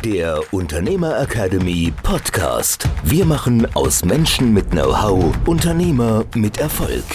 Der Unternehmer Academy Podcast. Wir machen aus Menschen mit Know-how Unternehmer mit Erfolg.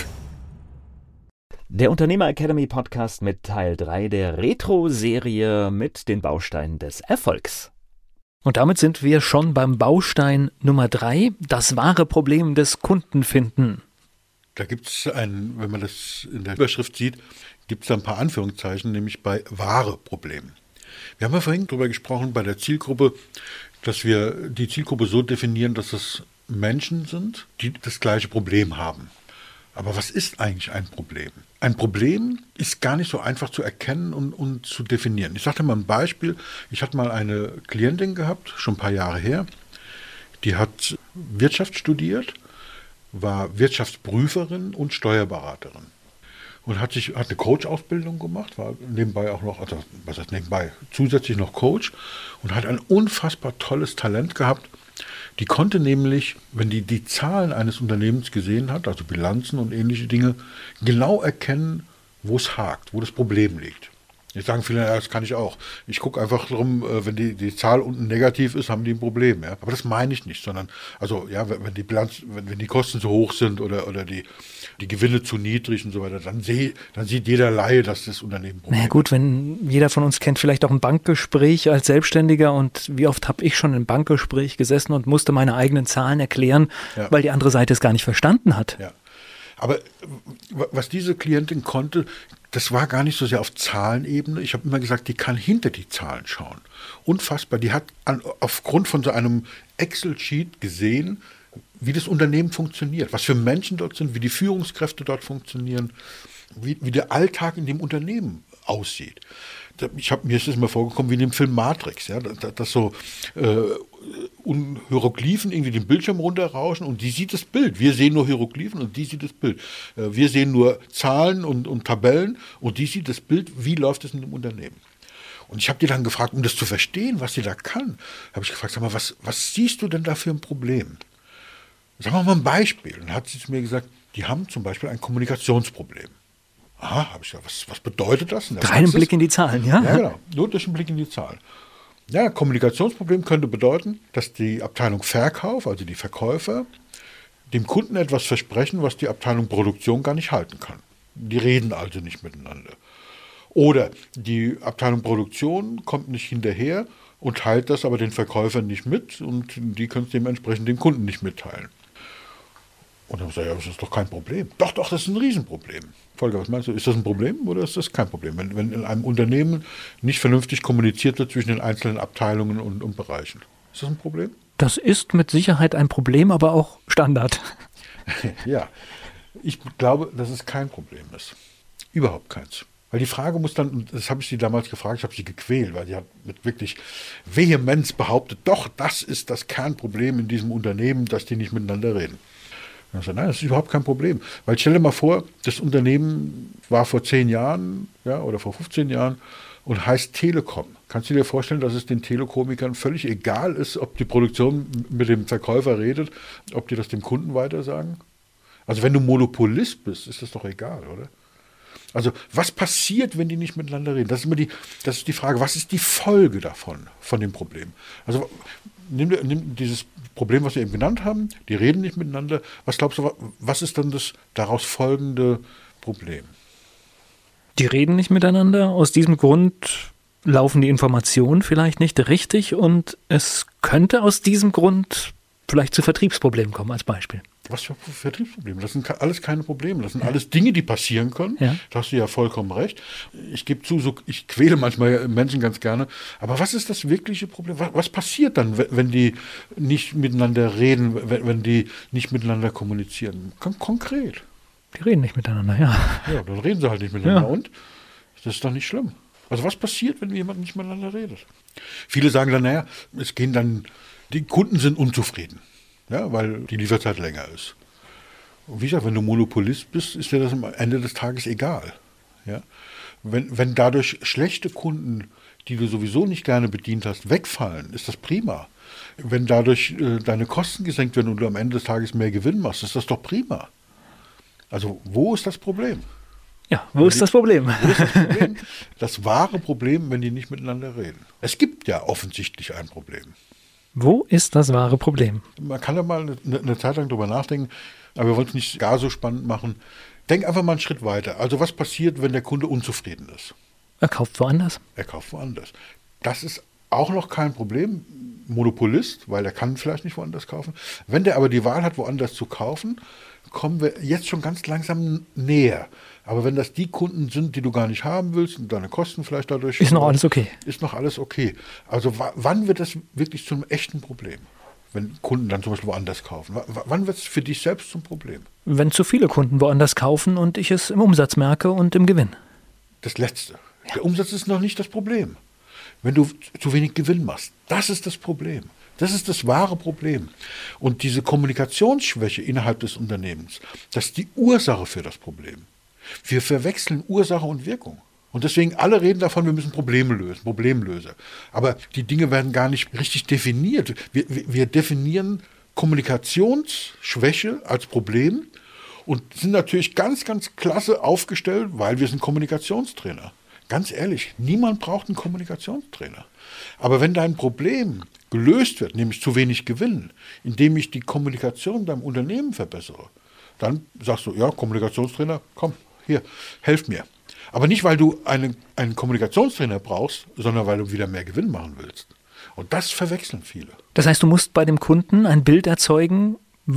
Der Unternehmer Academy Podcast mit Teil 3 der Retro-Serie mit den Bausteinen des Erfolgs. Und damit sind wir schon beim Baustein Nummer 3, das wahre Problem des Kundenfinden. Da gibt es wenn man das in der Überschrift sieht, gibt es da ein paar Anführungszeichen, nämlich bei wahre Problemen. Wir haben ja vorhin darüber gesprochen, bei der Zielgruppe, dass wir die Zielgruppe so definieren, dass es Menschen sind, die das gleiche Problem haben. Aber was ist eigentlich ein Problem? Ein Problem ist gar nicht so einfach zu erkennen und zu definieren. Ich sage dir mal ein Beispiel. Ich hatte mal eine Klientin gehabt, schon ein paar Jahre her, die hat Wirtschaft studiert, war Wirtschaftsprüferin und Steuerberaterin. Und hat eine Coach-Ausbildung gemacht, war nebenbei auch noch, also was heißt nebenbei, zusätzlich noch Coach und hat ein unfassbar tolles Talent gehabt. Die konnte nämlich, wenn die Zahlen eines Unternehmens gesehen hat, also Bilanzen und ähnliche Dinge, genau erkennen, wo es hakt, wo das Problem liegt. Jetzt sagen viele, ja, das kann ich auch. Ich gucke einfach darum, wenn die Zahl unten negativ ist, haben die ein Problem. Ja? Aber das meine ich nicht, sondern, also ja, wenn die Bilanz, wenn die Kosten zu hoch sind oder die Gewinne zu niedrig und so weiter, dann sieht jeder Laie, dass das Unternehmen Probleme hat. Na gut, wenn jeder von uns kennt vielleicht auch ein Bankgespräch als Selbstständiger und wie oft habe ich schon im Bankgespräch gesessen und musste meine eigenen Zahlen erklären, weil die andere Seite es gar nicht verstanden hat. Ja. Aber was diese Klientin konnte, das war gar nicht so sehr auf Zahlenebene. Ich habe immer gesagt, die kann hinter die Zahlen schauen. Unfassbar. Die hat aufgrund von so einem Excel-Sheet gesehen, wie das Unternehmen funktioniert, was für Menschen dort sind, wie die Führungskräfte dort funktionieren, wie der Alltag in dem Unternehmen aussieht. Mir ist das immer vorgekommen wie in dem Film Matrix, ja, dass so Hieroglyphen irgendwie den Bildschirm runterrauschen und die sieht das Bild. Wir sehen nur Hieroglyphen und die sieht das Bild. Wir sehen nur Zahlen und Tabellen und die sieht das Bild, wie läuft es in dem Unternehmen. Und ich habe die dann gefragt, um das zu verstehen, was sie da kann, habe ich gefragt, sag mal, was siehst du denn da für ein Problem? Sagen wir mal ein Beispiel. Und dann hat sie zu mir gesagt, die haben zum Beispiel ein Kommunikationsproblem. Aha, habe ich gesagt, was bedeutet das? Durch einen Blick in die Zahlen, ja? Ja, genau, nur durch einen Blick in die Zahlen. Ja, Kommunikationsproblem könnte bedeuten, dass die Abteilung Verkauf, also die Verkäufer, dem Kunden etwas versprechen, was die Abteilung Produktion gar nicht halten kann. Die reden also nicht miteinander. Oder die Abteilung Produktion kommt nicht hinterher und teilt das aber den Verkäufern nicht mit und die können es dementsprechend dem Kunden nicht mitteilen. Und dann sage ich, das ist doch kein Problem. Doch, das ist ein Riesenproblem. Volker, was meinst du, ist das ein Problem oder ist das kein Problem? Wenn in einem Unternehmen nicht vernünftig kommuniziert wird zwischen den einzelnen Abteilungen und Bereichen. Ist das ein Problem? Das ist mit Sicherheit ein Problem, aber auch Standard. Ja, ich glaube, dass es kein Problem ist. Überhaupt keins. Weil die Frage muss dann, und das habe ich sie damals gefragt, ich habe sie gequält, weil sie hat mit wirklich Vehemenz behauptet, doch, das ist das Kernproblem in diesem Unternehmen, dass die nicht miteinander reden. Und ich sage, nein, das ist überhaupt kein Problem. Weil stell dir mal vor, das Unternehmen war vor 10 Jahren oder vor 15 Jahren und heißt Telekom. Kannst du dir vorstellen, dass es den Telekomikern völlig egal ist, ob die Produktion mit dem Verkäufer redet, ob die das dem Kunden weitersagen? Also wenn du Monopolist bist, ist das doch egal, oder? Also was passiert, wenn die nicht miteinander reden? Das ist die Frage, was ist die Folge davon, von dem Problem? Also nimm dieses Problem, was wir eben genannt haben, die reden nicht miteinander. Was glaubst du, was ist dann das daraus folgende Problem? Die reden nicht miteinander. Aus diesem Grund laufen die Informationen vielleicht nicht richtig und es könnte aus diesem Grund vielleicht zu Vertriebsproblemen kommen, als Beispiel. Was für Vertriebsprobleme? Das sind alles keine Probleme. Das sind alles Dinge, die passieren können. Ja. Da hast du ja vollkommen recht. Ich gebe zu, ich quäle manchmal Menschen ganz gerne. Aber was ist das wirkliche Problem? Was passiert dann, wenn die nicht miteinander reden, wenn die nicht miteinander kommunizieren? Konkret. Die reden nicht miteinander, ja. Ja, dann reden sie halt nicht miteinander. Ja. Und? Das ist doch nicht schlimm. Also was passiert, wenn jemand nicht miteinander redet? Viele sagen dann, die Kunden sind unzufrieden. Ja, weil die Lieferzeit länger ist. Und wie gesagt, wenn du Monopolist bist, ist dir das am Ende des Tages egal. Ja? Wenn dadurch schlechte Kunden, die du sowieso nicht gerne bedient hast, wegfallen, ist das prima. Wenn dadurch deine Kosten gesenkt werden und du am Ende des Tages mehr Gewinn machst, ist das doch prima. Also wo ist das Problem? Ja, wo ist das Problem? Wo ist das Problem? Das wahre Problem, wenn die nicht miteinander reden. Es gibt ja offensichtlich ein Problem. Wo ist das wahre Problem? Man kann ja mal eine Zeit lang drüber nachdenken, aber wir wollen es nicht gar so spannend machen. Denk einfach mal einen Schritt weiter. Also was passiert, wenn der Kunde unzufrieden ist? Er kauft woanders. Er kauft woanders. Das ist auch noch kein Problem. Monopolist, weil er kann vielleicht nicht woanders kaufen. Wenn der aber die Wahl hat, woanders zu kaufen, kommen wir jetzt schon ganz langsam näher. Aber wenn das die Kunden sind, die du gar nicht haben willst und deine Kosten vielleicht dadurch... Ist noch alles okay. Ist noch alles okay. Also wann wird das wirklich zum echten Problem? Wenn Kunden dann zum Beispiel woanders kaufen. Wann wird es für dich selbst zum Problem? Wenn zu viele Kunden woanders kaufen und ich es im Umsatz merke und im Gewinn. Das Letzte. Ja. Der Umsatz ist noch nicht das Problem. Wenn du zu wenig Gewinn machst, das ist das Problem. Das ist das wahre Problem. Und diese Kommunikationsschwäche innerhalb des Unternehmens, das ist die Ursache für das Problem. Wir verwechseln Ursache und Wirkung. Und deswegen alle reden davon, wir müssen Probleme lösen, Problemlöser. Aber die Dinge werden gar nicht richtig definiert. Wir definieren Kommunikationsschwäche als Problem und sind natürlich ganz, ganz klasse aufgestellt, weil wir sind Kommunikationstrainer. Ganz ehrlich, niemand braucht einen Kommunikationstrainer. Aber wenn dein Problem gelöst wird, nämlich zu wenig Gewinn, indem ich die Kommunikation deinem Unternehmen verbessere, dann sagst du, ja, Kommunikationstrainer, komm, hier, helf mir. Aber nicht, weil du einen Kommunikationstrainer brauchst, sondern weil du wieder mehr Gewinn machen willst. Und das verwechseln viele. Das heißt, du musst bei dem Kunden ein Bild erzeugen,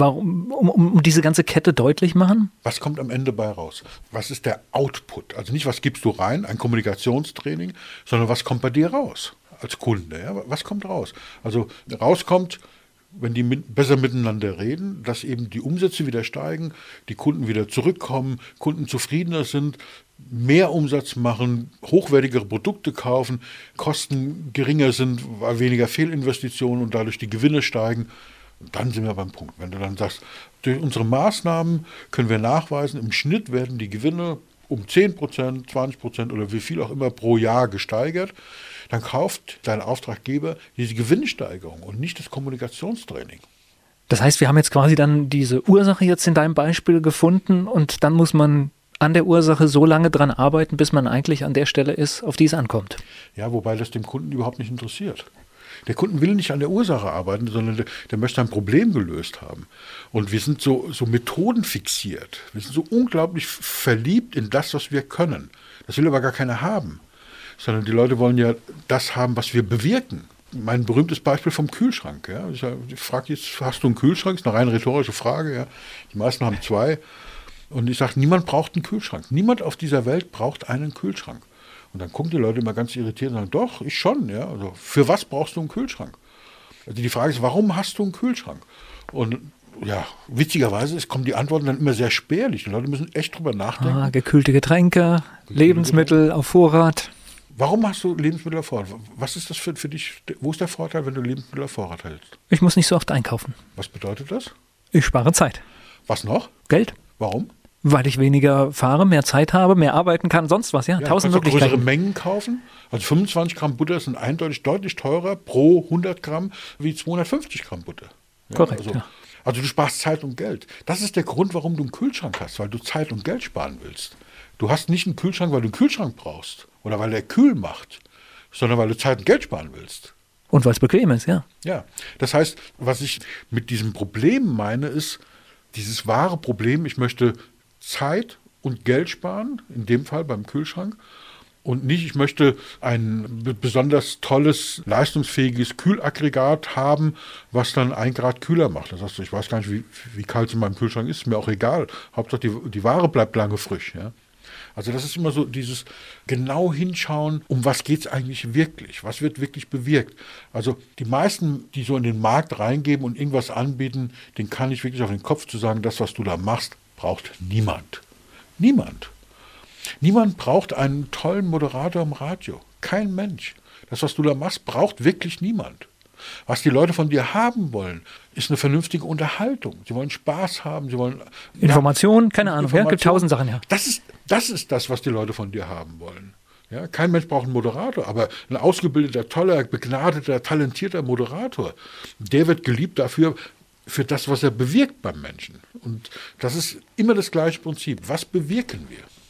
um diese ganze Kette deutlich machen? Was kommt am Ende bei raus? Was ist der Output? Also nicht, was gibst du rein, ein Kommunikationstraining, sondern was kommt bei dir raus als Kunde? Ja? Was kommt raus? Also rauskommt, wenn die besser miteinander reden, dass eben die Umsätze wieder steigen, die Kunden wieder zurückkommen, Kunden zufriedener sind, mehr Umsatz machen, hochwertigere Produkte kaufen, Kosten geringer sind, weil weniger Fehlinvestitionen und dadurch die Gewinne steigen. Dann sind wir beim Punkt. Wenn du dann sagst, durch unsere Maßnahmen können wir nachweisen, im Schnitt werden die Gewinne um 10%, 20% oder wie viel auch immer pro Jahr gesteigert, dann kauft dein Auftraggeber diese Gewinnsteigerung und nicht das Kommunikationstraining. Das heißt, wir haben jetzt quasi dann diese Ursache jetzt in deinem Beispiel gefunden und dann muss man an der Ursache so lange dran arbeiten, bis man eigentlich an der Stelle ist, auf die es ankommt. Ja, wobei das dem Kunden überhaupt nicht interessiert. Der Kunden will nicht an der Ursache arbeiten, sondern der möchte ein Problem gelöst haben. Und wir sind so methodenfixiert. Wir sind so unglaublich verliebt in das, was wir können. Das will aber gar keiner haben. Sondern die Leute wollen ja das haben, was wir bewirken. Mein berühmtes Beispiel vom Kühlschrank. Ja. Ich frage jetzt, hast du einen Kühlschrank? Das ist eine rein rhetorische Frage. Ja. Die meisten haben 2. Und ich sage, niemand braucht einen Kühlschrank. Niemand auf dieser Welt braucht einen Kühlschrank. Und dann gucken die Leute immer ganz irritiert und sagen, doch, ich schon. Ja. Also, für was brauchst du einen Kühlschrank? Also die Frage ist, warum hast du einen Kühlschrank? Und ja, witzigerweise kommen die Antworten dann immer sehr spärlich. Die Leute müssen echt drüber nachdenken. Gekühlte Getränke, Lebensmittel auf Vorrat. Warum hast du Lebensmittel auf Vorrat? Was ist das für dich? Wo ist der Vorteil, wenn du Lebensmittel auf Vorrat hältst? Ich muss nicht so oft einkaufen. Was bedeutet das? Ich spare Zeit. Was noch? Geld. Warum? Weil ich weniger fahre, mehr Zeit habe, mehr arbeiten kann, sonst was. Ja, 1000 Möglichkeiten. Größere Mengen kaufen. Also 25 Gramm Butter sind eindeutig deutlich teurer pro 100 Gramm wie 250 Gramm Butter. Ja, korrekt, ja. Also du sparst Zeit und Geld. Das ist der Grund, warum du einen Kühlschrank hast, weil du Zeit und Geld sparen willst. Du hast nicht einen Kühlschrank, weil du einen Kühlschrank brauchst oder weil der kühl macht, sondern weil du Zeit und Geld sparen willst. Und weil es bequem ist, ja. Ja, das heißt, was ich mit diesem Problem meine, ist dieses wahre Problem, ich möchte Zeit und Geld sparen, in dem Fall beim Kühlschrank, und nicht, ich möchte ein besonders tolles, leistungsfähiges Kühlaggregat haben, was dann 1 Grad kühler macht. Das heißt, ich weiß gar nicht, wie kalt es in meinem Kühlschrank ist mir auch egal. Hauptsache, die Ware bleibt lange frisch. Ja? Also das ist immer so dieses genau hinschauen, um was geht es eigentlich wirklich, was wird wirklich bewirkt. Also die meisten, die so in den Markt reingeben und irgendwas anbieten, den kann ich wirklich auf den Kopf zu sagen, das, was du da machst, braucht niemand. Niemand. Niemand braucht einen tollen Moderator im Radio. Kein Mensch. Das, was du da machst, braucht wirklich niemand. Was die Leute von dir haben wollen, ist eine vernünftige Unterhaltung. Sie wollen Spaß haben, sie wollen Informationen, keine Ahnung, ja, gibt 1000 Sachen, ja. Das ist das, was die Leute von dir haben wollen. Ja, kein Mensch braucht einen Moderator, aber ein ausgebildeter, toller, begnadeter, talentierter Moderator, der wird geliebt dafür, für das, was er bewirkt beim Menschen. Und das ist immer das gleiche Prinzip. Was bewirken wir?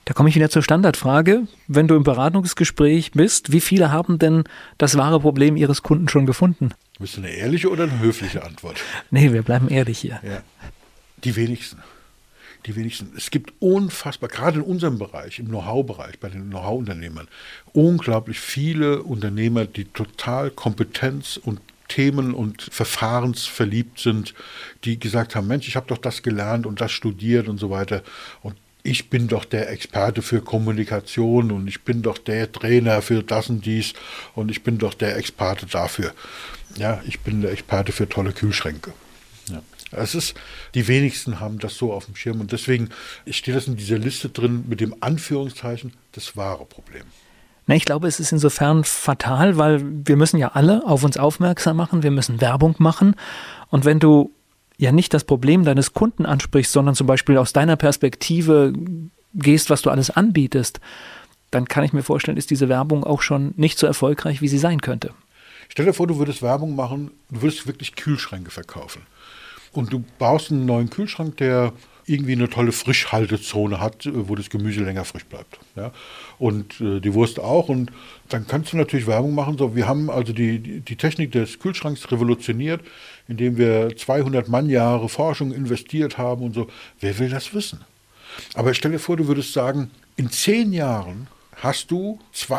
Da komme ich wieder zur Standardfrage. Wenn du im Beratungsgespräch bist, wie viele haben denn das wahre Problem ihres Kunden schon gefunden? Willst du eine ehrliche oder eine höfliche Antwort? Nee, wir bleiben ehrlich hier. Ja. Die wenigsten. Die wenigsten. Es gibt unfassbar, gerade in unserem Bereich, im Know-how-Bereich, bei den Know-how-Unternehmern, unglaublich viele Unternehmer, die total Kompetenz und Themen und verfahrensverliebt sind, die gesagt haben, Mensch, ich habe doch das gelernt und das studiert und so weiter und ich bin doch der Experte für Kommunikation und ich bin doch der Trainer für das und dies und ich bin doch der Experte dafür. Ja, ich bin der Experte für tolle Kühlschränke. Ja. Die wenigsten haben das so auf dem Schirm und deswegen steht das in dieser Liste drin mit dem Anführungszeichen das wahre Problem. Na, ich glaube, es ist insofern fatal, weil wir müssen ja alle auf uns aufmerksam machen, wir müssen Werbung machen und wenn du ja nicht das Problem deines Kunden ansprichst, sondern zum Beispiel aus deiner Perspektive gehst, was du alles anbietest, dann kann ich mir vorstellen, ist diese Werbung auch schon nicht so erfolgreich, wie sie sein könnte. Stell dir vor, du würdest Werbung machen, du würdest wirklich Kühlschränke verkaufen. Und du baust einen neuen Kühlschrank, der irgendwie eine tolle Frischhaltezone hat, wo das Gemüse länger frisch bleibt. Ja? Und die Wurst auch. Und dann kannst du natürlich Werbung machen. So, wir haben also die Technik des Kühlschranks revolutioniert, indem wir 200 Mannjahre Forschung investiert haben und so. Wer will das wissen? Aber stell dir vor, du würdest sagen, in 10 Jahren hast du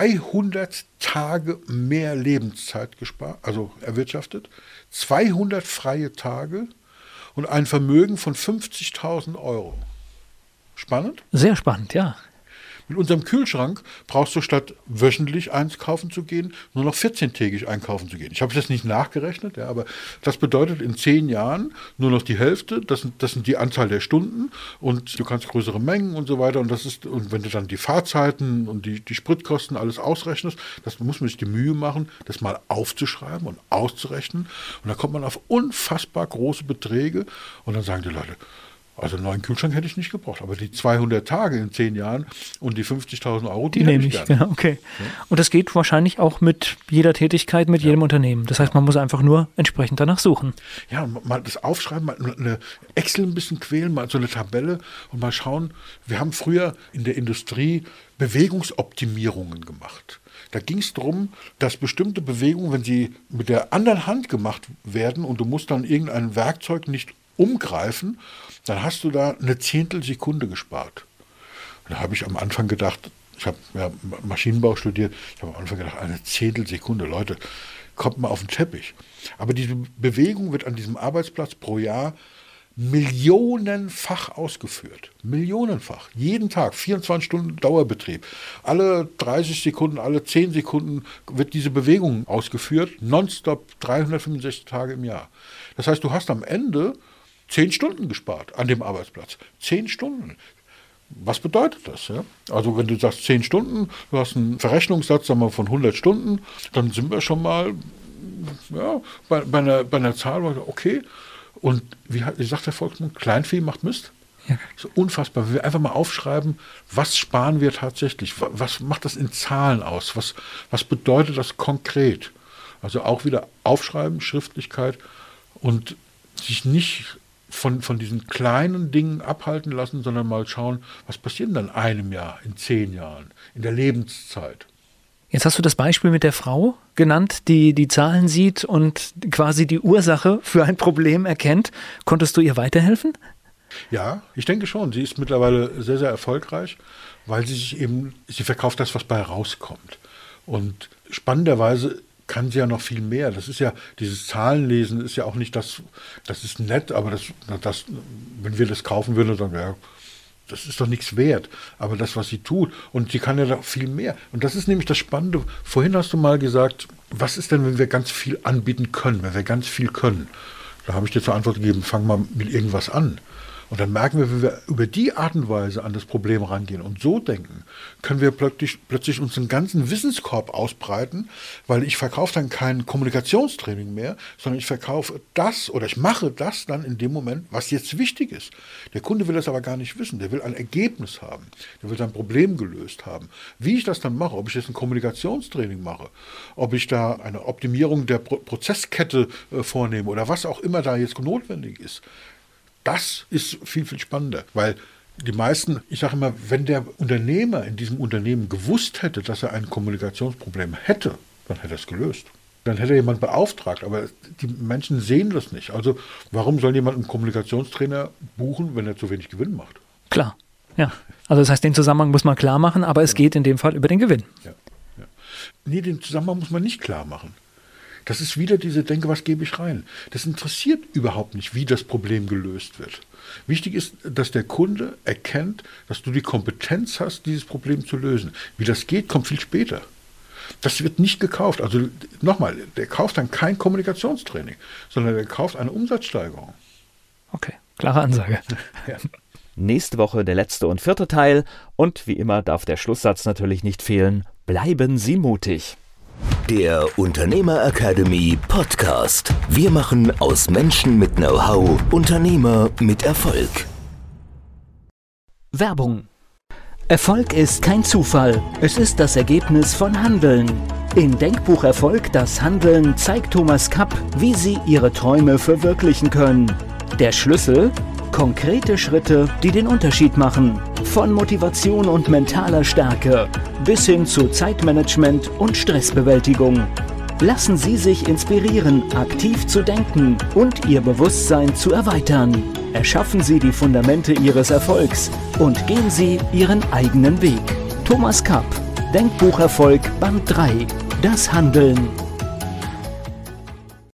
200 Tage mehr Lebenszeit erwirtschaftet, 200 freie Tage und ein Vermögen von 50.000 Euro. Spannend? Sehr spannend, ja. Mit unserem Kühlschrank brauchst du statt wöchentlich einkaufen zu gehen, nur noch 14-tägig einkaufen zu gehen. Ich habe das nicht nachgerechnet, ja, aber das bedeutet in 10 Jahren nur noch die Hälfte, das sind die Anzahl der Stunden und du kannst größere Mengen und so weiter und wenn du dann die Fahrzeiten und die Spritkosten alles ausrechnest, das muss man sich die Mühe machen, das mal aufzuschreiben und auszurechnen und dann kommt man auf unfassbar große Beträge und dann sagen die Leute, also einen neuen Kühlschrank hätte ich nicht gebraucht, aber die 200 Tage in 10 Jahren und die 50.000 Euro, die nehme ich gerne. Genau, okay. Ja. Und das geht wahrscheinlich auch mit jeder Tätigkeit, mit jedem Unternehmen. Das heißt, man muss einfach nur entsprechend danach suchen. Ja, mal das aufschreiben, mal eine Excel ein bisschen quälen, mal so eine Tabelle und mal schauen. Wir haben früher in der Industrie Bewegungsoptimierungen gemacht. Da ging es darum, dass bestimmte Bewegungen, wenn sie mit der anderen Hand gemacht werden und du musst dann irgendein Werkzeug nicht umgreifen, dann hast du da eine Zehntelsekunde gespart. Da habe ich am Anfang gedacht, ich habe Maschinenbau studiert, ich habe am Anfang gedacht, eine Zehntelsekunde, Leute, kommt mal auf den Teppich. Aber diese Bewegung wird an diesem Arbeitsplatz pro Jahr millionenfach ausgeführt. Millionenfach. Jeden Tag, 24 Stunden Dauerbetrieb. Alle 30 Sekunden, alle 10 Sekunden wird diese Bewegung ausgeführt, nonstop 365 Tage im Jahr. Das heißt, du hast am Ende 10 Stunden gespart an dem Arbeitsplatz. 10 Stunden. Was bedeutet das? Ja? Also wenn du sagst 10 Stunden, du hast einen Verrechnungssatz sagen wir, von 100 Stunden, dann sind wir schon mal bei einer Zahl, okay. Und wie sagt der Volksmund, Kleinvieh macht Mist? Ja. So unfassbar. Wenn wir einfach mal aufschreiben, was sparen wir tatsächlich? Was macht das in Zahlen aus? Was bedeutet das konkret? Also auch wieder aufschreiben, Schriftlichkeit und sich nicht von diesen kleinen Dingen abhalten lassen, sondern mal schauen, was passiert denn dann in einem Jahr, in 10 Jahren, in der Lebenszeit. Jetzt hast du das Beispiel mit der Frau genannt, die die Zahlen sieht und quasi die Ursache für ein Problem erkennt. Konntest du ihr weiterhelfen? Ja, ich denke schon. Sie ist mittlerweile sehr, sehr erfolgreich, weil sie verkauft das, was bei rauskommt. Und spannenderweise kann sie ja noch viel mehr. Das ist ja, dieses Zahlenlesen ist ja auch nicht das ist nett, aber wenn wir das kaufen würden, dann wäre das ist doch nichts wert. Aber das, was sie tut, und sie kann ja noch viel mehr. Und das ist nämlich das Spannende. Vorhin hast du mal gesagt, was ist denn, wenn wir ganz viel anbieten können, wenn wir ganz viel können? Da habe ich dir zur Antwort gegeben, fang mal mit irgendwas an. Und dann merken wir, wenn wir über die Art und Weise an das Problem rangehen und so denken, können wir plötzlich unseren ganzen Wissenskorb ausbreiten, weil ich verkaufe dann kein Kommunikationstraining mehr, sondern ich verkaufe das oder ich mache das dann in dem Moment, was jetzt wichtig ist. Der Kunde will das aber gar nicht wissen, der will ein Ergebnis haben, der will sein Problem gelöst haben. Wie ich das dann mache, ob ich jetzt ein Kommunikationstraining mache, ob ich da eine Optimierung der Prozesskette vornehme oder was auch immer da jetzt notwendig ist, das ist viel, viel spannender, weil Die meisten, ich sage immer, wenn der Unternehmer in diesem Unternehmen gewusst hätte, dass er ein Kommunikationsproblem hätte, dann hätte er es gelöst. Dann hätte er jemand beauftragt, aber die Menschen sehen das nicht. Also warum soll jemand einen Kommunikationstrainer buchen, wenn er zu wenig Gewinn macht? Klar, ja. Also das heißt, den Zusammenhang muss man klar machen, aber es geht in dem Fall über den Gewinn. Ja. Nee, den Zusammenhang muss man nicht klar machen. Das ist wieder diese Denke, was gebe ich rein? Das interessiert überhaupt nicht, wie das Problem gelöst wird. Wichtig ist, dass der Kunde erkennt, dass du die Kompetenz hast, dieses Problem zu lösen. Wie das geht, kommt viel später. Das wird nicht gekauft. Also nochmal, der kauft dann kein Kommunikationstraining, sondern der kauft eine Umsatzsteigerung. Okay, klare Ansage. Ja. Nächste Woche der letzte und vierte Teil. Und wie immer darf der Schlusssatz natürlich nicht fehlen. Bleiben Sie mutig. Der Unternehmer Academy Podcast. Wir machen aus Menschen mit Know-how Unternehmer mit Erfolg. Werbung. Erfolg ist kein Zufall. Es ist das Ergebnis von Handeln. In Denkbuch Erfolg, das Handeln, zeigt Thomas Kapp, wie Sie Ihre Träume verwirklichen können. Der Schlüssel? Konkrete Schritte, die den Unterschied machen. Von Motivation und mentaler Stärke bis hin zu Zeitmanagement und Stressbewältigung. Lassen Sie sich inspirieren, aktiv zu denken und Ihr Bewusstsein zu erweitern. Erschaffen Sie die Fundamente Ihres Erfolgs und gehen Sie Ihren eigenen Weg. Thomas Kapp, Denkbuch Erfolg, Band 3. Das Handeln.